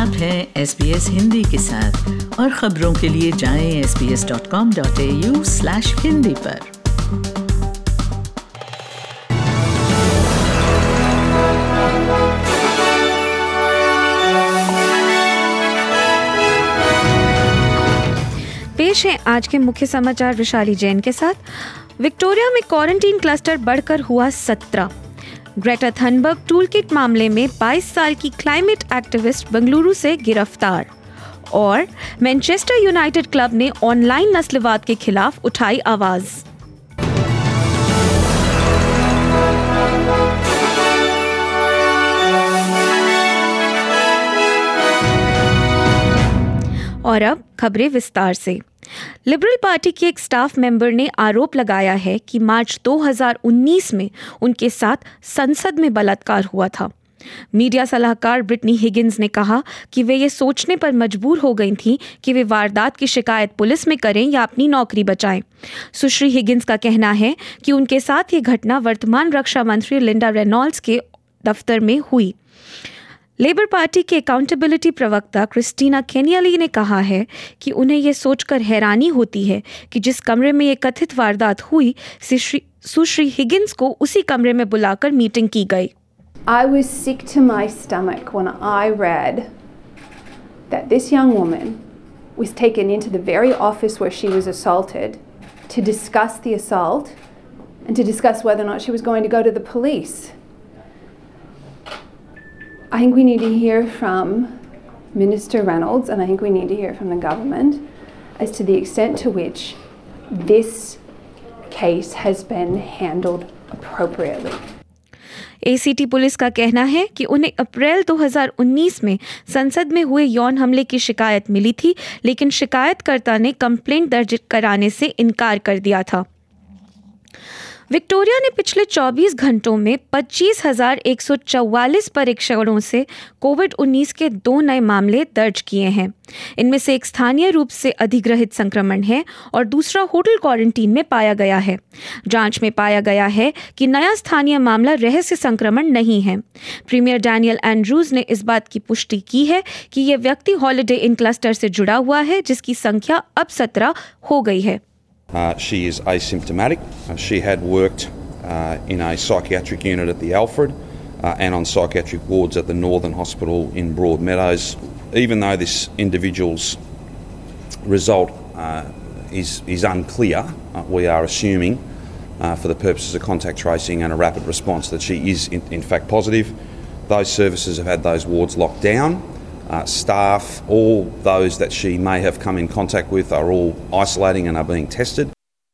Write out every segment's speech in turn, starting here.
आप हैं SBS हिंदी के साथ और खबरों के लिए जाएं sbs.com.au/hindi पर। पेश है आज के मुख्य समाचार विशाली जैन के साथ। विक्टोरिया में क्वारंटीन क्लस्टर बढ़कर हुआ 17। ग्रेटा थनबर्ग टूलकिट मामले में 22 साल की क्लाइमेट एक्टिविस्ट बेंगलुरु से गिरफ्तार। और मैनचेस्टर यूनाइटेड क्लब ने ऑनलाइन नस्लवाद के खिलाफ उठाई आवाज। और अब खबरें विस्तार से। लिबरल पार्टी के एक स्टाफ मेंबर ने आरोप लगाया है कि मार्च 2019 में उनके साथ संसद में बलात्कार हुआ था। मीडिया सलाहकार ब्रिटनी हिगिंस ने कहा कि वे ये सोचने पर मजबूर हो गई थीं कि वे वारदात की शिकायत पुलिस में करें या अपनी नौकरी बचाएं। सुश्री हिगिंस का कहना है कि उनके साथ ये घटना वर्तमान रक्षा मंत्री लिंडा रेनॉल्ड्स के दफ्तर में हुई। लेबर पार्टी के अकाउंटेबिलिटी प्रवक्ता क्रिस्टीना केनियली ने कहा है कि उन्हें यह सोचकर हैरानी होती है कि जिस कमरे में ये कथित वारदात हुई, सुश्री हिगिंस को उसी कमरे में बुलाकर मीटिंग की गई। I was sick to my stomach when I read that this young woman was taken into the very office where she was assaulted to discuss the assault and to discuss whether or not she was going to go to the police. I think we need to hear from Minister Reynolds, and I think we need to hear from the government as to the extent to which this case has been handled appropriately. ACT police का कहना है कि उन्हें अप्रैल 2019 में संसद में हुए यौन हमले की शिकायत मिली थी, लेकिन शिकायतकर्ता ने कंप्लेंट दर्ज कराने से इनकार कर दिया था। विक्टोरिया ने पिछले 24 घंटों में 25,144 परीक्षणों से कोविड-19 के 2 नए मामले दर्ज किए हैं। इनमें से एक स्थानीय रूप से अधिग्रहित संक्रमण है और दूसरा होटल क्वारंटीन में पाया गया है। जांच में पाया गया है कि नया स्थानीय मामला रहस्य संक्रमण नहीं है। प्रीमियर डैनियल एंड्रूज ने इस बात की पुष्टि की है कि यह व्यक्ति हॉलिडे इन क्लस्टर से जुड़ा हुआ है, जिसकी संख्या अब 17 हो गई है। She is asymptomatic. She had worked in a psychiatric unit at the Alfred and on psychiatric wards at the Northern Hospital in Broadmeadows. Even though this individual's result is unclear, we are assuming for the purposes of contact tracing and a rapid response that she is in fact positive. Those services have had those wards locked down. Staff, all those that she may have come in contact with are all isolating and are being tested.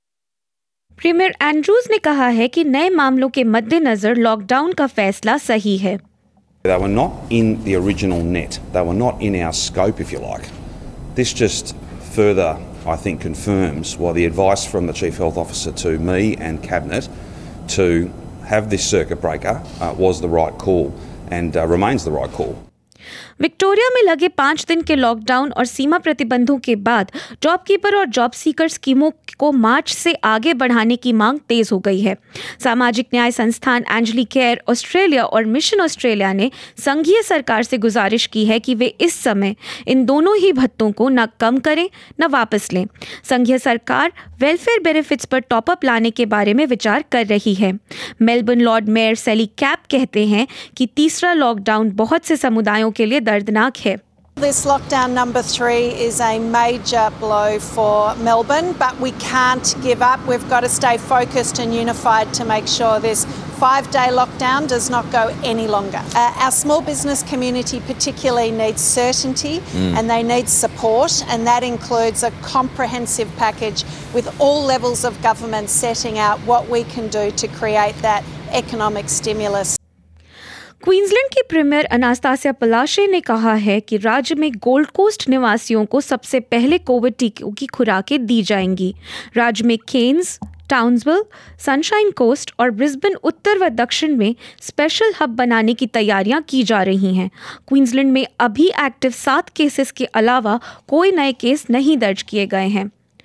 Premier Andrews ने कहा है कि नए मामलों के मद्देनजर lockdown का फैसला सही है। They were not in the original net. They were not in our scope, if you like. This just further, I think, confirms why the advice from the Chief Health Officer to me and Cabinet to have this circuit breaker was the right call and remains the right call. Victoria में लगे 5 दिन के lockdown और सीमा प्रतिबंधों के बाद job keeper और job seeker स्कीमों को मार्च से आगे बढ़ाने की मांग तेज हो गई है। सामाजिक न्याय संस्थान एंजली केयर ऑस्ट्रेलिया और मिशन ऑस्ट्रेलिया ने संघीय सरकार से गुजारिश की है कि वे इस समय इन दोनों ही भत्तों को न कम करें न वापस लें। संघीय सरकार वेलफेयर बेनिफिट्स पर टॉपअप लाने के बारे में विचार कर रही है। Melbourne lord mayor Sally Capp कहते हैं कि तीसरा लॉकडाउन बहुत से समुदायों के लिए दर्दनाक है। This lockdown number 3 is a major blow for Melbourne, but we can't give up. We've got to stay focused and unified to make sure this 5-day lockdown does not go any longer. Our small business community particularly needs certainty and they need support, and that includes a comprehensive package with all levels of government setting out what we can do to create that economic stimulus. Queensland की premier Annastacia Palaszczuk ने कहा है कि राज्य में gold coast निवासियों को सबसे पहले कोविड टीकों की खुराकें दी जाएंगी। राज्य में केन्स, टाउन्सविल, सनशाइन कोस्ट और ब्रिस्बेन उत्तर व दक्षिण में स्पेशल हब बनाने की तैयारियां की जा रही हैं। क्वींसलैंड में अभी एक्टिव 7 केसेस के अलावा कोई नए केस नहीं दर्ज किए गए हैं।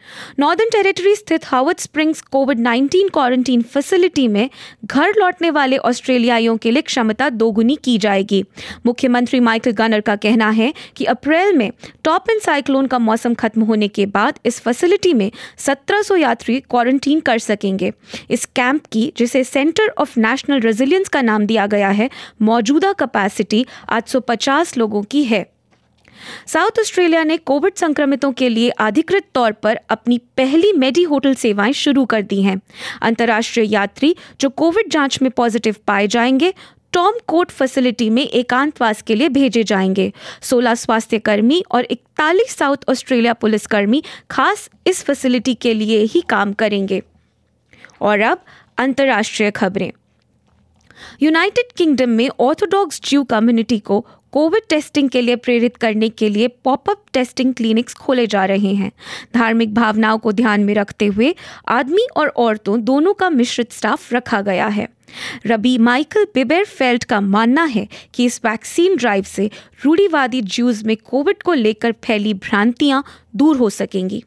नॉर्दर्न टेरिटरी स्थित हार्वर्ड स्प्रिंग्स कोविड-19 क्वारंटीन फैसिलिटी में घर लौटने वाले ऑस्ट्रेलियाइयों के लिए क्षमता दोगुनी की जाएगी। मुख्यमंत्री माइकल गनर का कहना है कि अप्रैल में टॉपिन साइक्लोन का मौसम खत्म होने के बाद इस फैसिलिटी में 1700 यात्री क्वारंटीन कर सकेंगे। इस कैंप की, जिसे सेंटर ऑफ नेशनल रेजिलियंस का नाम दिया गया है, मौजूदा कैपेसिटी 850 लोगों की है। साउथ ऑस्ट्रेलिया ने कोविड संक्रमितों के लिए अधिकृत तौर पर अपनी पहली मेडी होटल सेवाएं शुरू कर दी हैं। अंतर्राष्ट्रीय यात्री जो कोविड जांच में पॉजिटिव पाए जाएंगे टॉम कोट फैसिलिटी में एकांतवास के लिए भेजे जाएंगे। 16 स्वास्थ्य कर्मी और 41 साउथ ऑस्ट्रेलिया पुलिसकर्मी खास इस फैसिलिटी के लिए ही काम करेंगे। और अब अंतर्राष्ट्रीय खबरें। यूनाइटेड किंगडम में ऑर्थोडॉक्स ज्यू कम्युनिटी को कोविड टेस्टिंग के लिए प्रेरित करने के लिए पॉपअप टेस्टिंग क्लिनिक्स खोले जा रहे हैं। धार्मिक भावनाओं को ध्यान में रखते हुए आदमी और औरतों दोनों का मिश्रित स्टाफ रखा गया है। रबी माइकल बिबेरफेल्ड का मानना है कि इस वैक्सीन ड्राइव से रूढ़िवादी ज्यूज में कोविड को लेकर फैली भ्रांतियां दूर हो सकेंगी।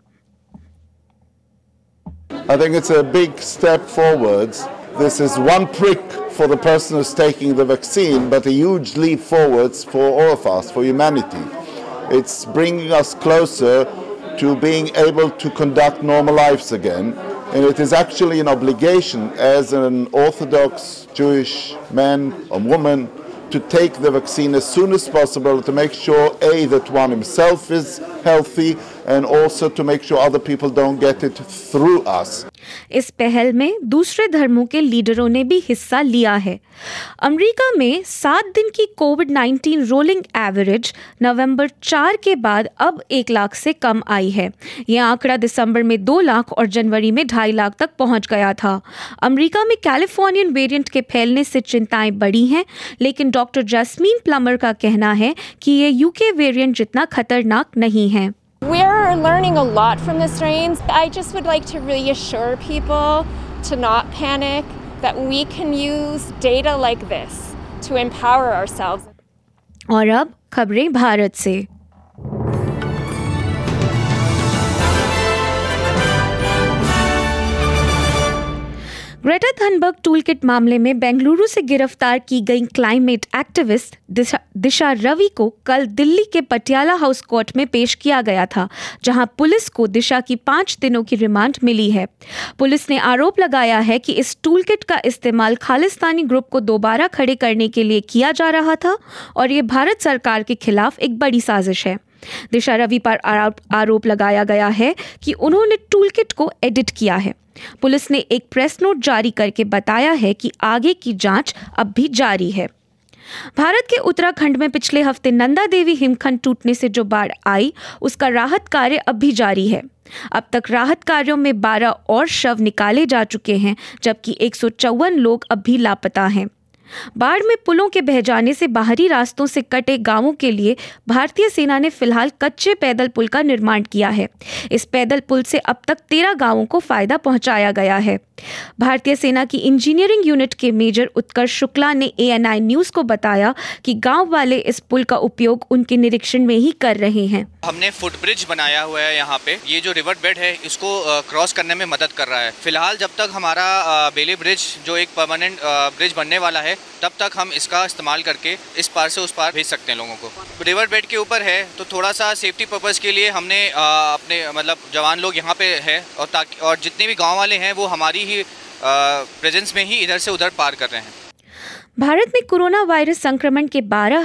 I think it's a big step forwards. This is one prick for the person who's taking the vaccine, but a huge leap forwards for all of us, for humanity. It's bringing us closer to being able to conduct normal lives again. And it is actually an obligation as an Orthodox Jewish man or woman to take the vaccine as soon as possible to make sure, A, that one himself is healthy and also to make sure other people don't get it through us. इस पहल में दूसरे धर्मों के लीडरों ने भी हिस्सा लिया है। अमेरिका में 7 दिन की कोविड-19 रोलिंग एवरेज नवंबर 4 के बाद अब 1 लाख से कम आई है। यह आंकड़ा दिसंबर में 2 लाख और जनवरी में 2.5 लाख तक पहुंच गया था। अमेरिका में कैलिफोर्नियन वेरिएंट के फैलने से चिंताएं बढ़ी हैं, लेकिन डॉक्टर जैस्मीन प्लमर का कहना है कि ये यूके वेरिएंट जितना खतरनाक नहीं है। We're learning a lot from the strains. I just would like to reassure people to not panic, that we can use data like this to empower ourselves. और अब खबरें भारत से। ग्रेटा थनबर्ग टूलकिट मामले में बेंगलुरु से गिरफ्तार की गई क्लाइमेट एक्टिविस्ट दिशा रवि को कल दिल्ली के पटियाला हाउस कोर्ट में पेश किया गया था, जहां पुलिस को दिशा की 5 दिनों की रिमांड मिली है। पुलिस ने आरोप लगाया है कि इस टूलकिट का इस्तेमाल खालिस्तानी ग्रुप को दोबारा खड़े करने के लिए किया जा रहा था और ये भारत सरकार के खिलाफ एक बड़ी साजिश है। दिशा रवि पर आरोप लगाया गया है कि उन्होंने टूलकिट को एडिट किया है। पुलिस ने एक प्रेस नोट जारी करके बताया है कि आगे की जांच अब भी जारी है। भारत के उत्तराखंड में पिछले हफ्ते नंदा देवी हिमखंड टूटने से जो बाढ़ आई, उसका राहत कार्य अब भी जारी है। अब तक राहत कार्यों में 12 और शव निकाले जा चुके हैं, जबकि 154 लोग अब भी लापता हैं। बाढ़ में पुलों के बह जाने से बाहरी रास्तों से कटे गांवों के लिए भारतीय सेना ने फिलहाल कच्चे पैदल पुल का निर्माण किया है। इस पैदल पुल से अब तक 13 गांवों को फायदा पहुंचाया गया है। भारतीय सेना की इंजीनियरिंग यूनिट के मेजर उत्कर्ष शुक्ला ने ANI न्यूज़ को बताया कि गांव वाले इस पुल का उपयोग उनके निरीक्षण में ही कर रहे हैं। हमने फुटब्रिज बनाया हुआ है यहाँ पे। ये जो रिवर बेड है इसको क्रॉस करने में मदद कर रहा है। फिलहाल जब तक हमारा बेली ब्रिज जो एक परमानेंट ब्रिज बनने वाला है, तब तक हम इसका इस्तेमाल करके इस पार से उस पार भेज सकते हैं लोगों को। रिवर बेड के ऊपर है तो थोड़ा सा सेफ्टी पर्पज़ के लिए हमने अपने मतलब जवान लोग यहाँ पे है और जितने भी गाँव वाले हैं वो हमारी ही प्रेजेंस में ही इधर से उधर पार कर रहे हैं। भारत में कोरोना वायरस संक्रमण के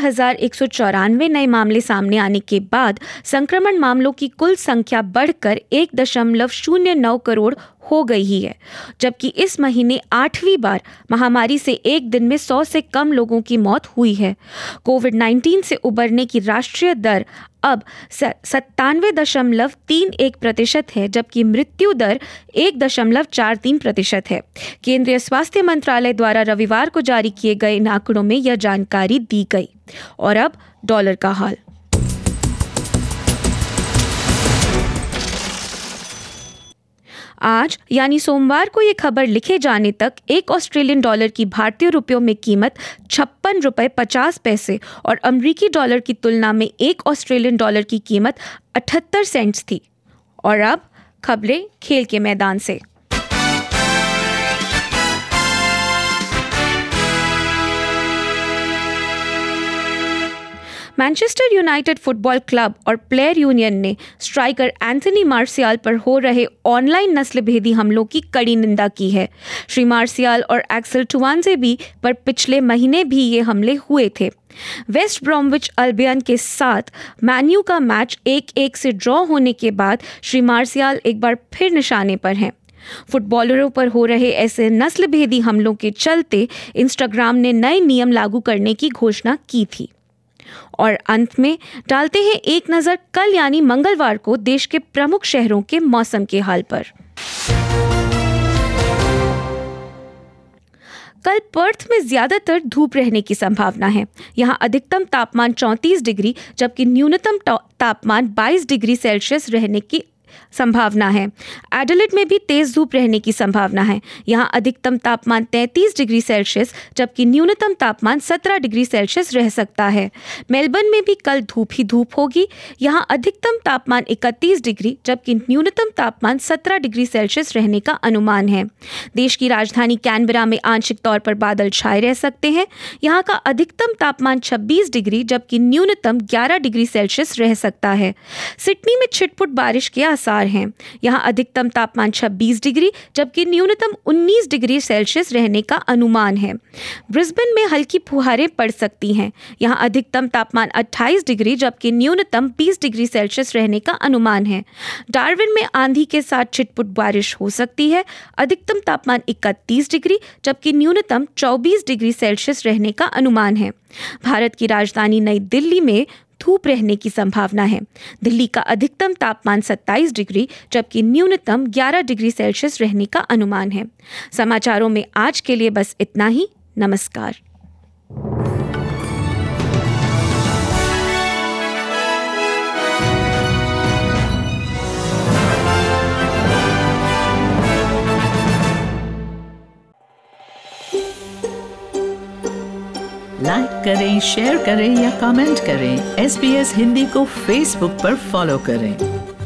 12,194 नए मामले सामने आने के बाद संक्रमण मामलों की कुल संख्या बढ़कर 1.09 करोड़ हो गई ही है, जबकि इस महीने 8वीं बार महामारी से एक दिन में 100 से कम लोगों की मौत हुई है। कोविड-19 से उबरने की राष्ट्रीय दर अब 97.31% है, जबकि मृत्यु दर 1.43% है। केंद्रीय स्वास्थ्य मंत्रालय द्वारा रविवार को जारी किए गए इन आंकड़ों में यह जानकारी दी गई। और अब डॉलर का हाल। आज यानी सोमवार को ये खबर लिखे जाने तक एक ऑस्ट्रेलियन डॉलर की भारतीय रुपयों में कीमत 56 रुपये 50 पैसे और अमरीकी डॉलर की तुलना में एक ऑस्ट्रेलियन डॉलर की कीमत 78 सेंट्स थी। और अब खबरें खेल के मैदान से। मैनचेस्टर यूनाइटेड फुटबॉल क्लब और प्लेयर यूनियन ने स्ट्राइकर एंथनी मार्शियल पर हो रहे ऑनलाइन नस्लभेदी हमलों की कड़ी निंदा की है। श्री मार्शियल और एक्सेल टुवानजेबी पर पिछले महीने भी ये हमले हुए थे। वेस्ट ब्रॉमविच अल्बियन के साथ मैन्यू का मैच 1-1 से ड्रॉ होने के बाद श्री मार्शियल एक बार फिर निशाने पर हैं। फुटबॉलरों पर हो रहे ऐसे नस्लभेदी हमलों के चलते इंस्टाग्राम ने नए नियम लागू करने की घोषणा की थी। और अंत में डालते हैं एक नजर कल यानी मंगलवार को देश के प्रमुख शहरों के मौसम के हाल पर। कल पर्थ में ज्यादातर धूप रहने की संभावना है। यहां अधिकतम तापमान 34 डिग्री जबकि न्यूनतम तापमान 22 डिग्री सेल्सियस रहने की संभावना है। एडिलेड में भी तेज धूप रहने की संभावना है। यहां अधिकतम तापमान 33 डिग्री सेल्सियस जबकि न्यूनतम तापमान 17 डिग्री सेल्सियस रह सकता है। मेलबर्न में भी कल धूप ही धूप होगी। यहां अधिकतम तापमान 31 डिग्री जबकि न्यूनतम तापमान 17 डिग्री सेल्सियस रहने का अनुमान है। देश की राजधानी कैनबरा में आंशिक तौर पर बादल छाए रह सकते हैं। यहां का अधिकतम तापमान 26 डिग्री जबकि न्यूनतम 11 डिग्री सेल्सियस रह सकता है। सिडनी में छिटपुट बारिश के आसार हैं। यहां अधिकतम तापमान 26 डिग्री जबकि न्यूनतम 19 डिग्री सेल्सियस रहने का अनुमान है। ब्रिस्बेन में हल्की फुहारें पड़ सकती हैं। यहां अधिकतम तापमान 28 डिग्री जबकि न्यूनतम 20 डिग्री सेल्सियस रहने का अनुमान है। डार्विन में आंधी के साथ छिटपुट बारिश हो सकती है। अधिकतम तापमान 31 डिग्री जबकि न्यूनतम 24 डिग्री सेल्सियस रहने का अनुमान है। भारत की राजधानी नई दिल्ली में धूप रहने की संभावना है। दिल्ली का अधिकतम तापमान 27 डिग्री जबकि न्यूनतम 11 डिग्री सेल्सियस रहने का अनुमान है। समाचारों में आज के लिए बस इतना ही। नमस्कार। लाइक करें, शेयर करें या कमेंट करें। SBS हिंदी को फेसबुक पर फॉलो करें।